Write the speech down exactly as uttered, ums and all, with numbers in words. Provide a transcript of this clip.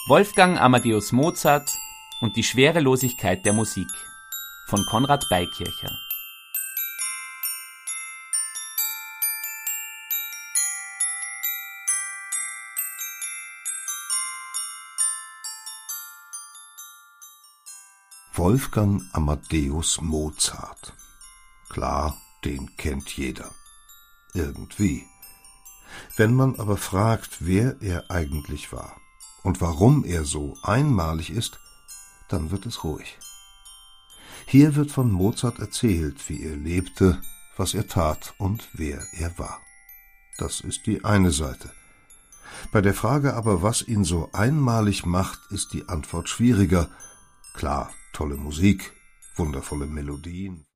Wolfgang Amadeus Mozart und die Schwerelosigkeit der Musik von Konrad Beikircher. Wolfgang Amadeus Mozart. Klar, den kennt jeder. Irgendwie. Wenn man aber fragt, wer er eigentlich war und warum er so einmalig ist, dann wird es ruhig. Hier wird von Mozart erzählt, wie er lebte, was er tat und wer er war. Das ist die eine Seite. Bei der Frage aber, was ihn so einmalig macht, ist die Antwort schwieriger. Klar, tolle Musik, wundervolle Melodien.